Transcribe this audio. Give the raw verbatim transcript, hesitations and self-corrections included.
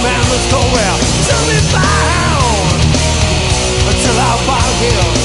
man must go where to be found until I find him.